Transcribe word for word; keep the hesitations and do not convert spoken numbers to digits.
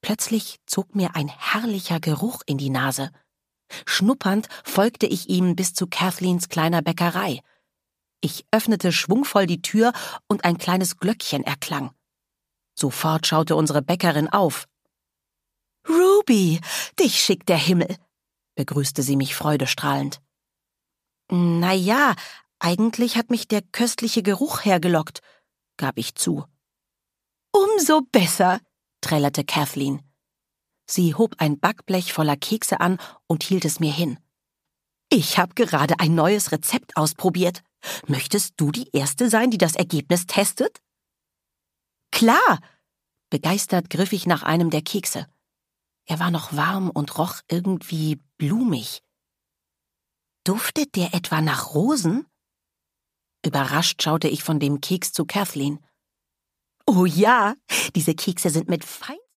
Plötzlich zog mir ein herrlicher Geruch in die Nase. Schnuppernd folgte ich ihm bis zu Kathleens kleiner Bäckerei. Ich öffnete schwungvoll die Tür und ein kleines Glöckchen erklang. Sofort schaute unsere Bäckerin auf. »Ruby, dich schickt der Himmel«, begrüßte sie mich freudestrahlend. »Na ja, eigentlich hat mich der köstliche Geruch hergelockt«, gab ich zu. »Umso besser«, trällerte Kathleen. Sie hob ein Backblech voller Kekse an und hielt es mir hin. »Ich habe gerade ein neues Rezept ausprobiert. Möchtest du die Erste sein, die das Ergebnis testet?« »Klar!« Begeistert griff ich nach einem der Kekse. Er war noch warm und roch irgendwie blumig. »Duftet der etwa nach Rosen?« Überrascht schaute ich von dem Keks zu Kathleen. »Oh ja, diese Kekse sind mit fein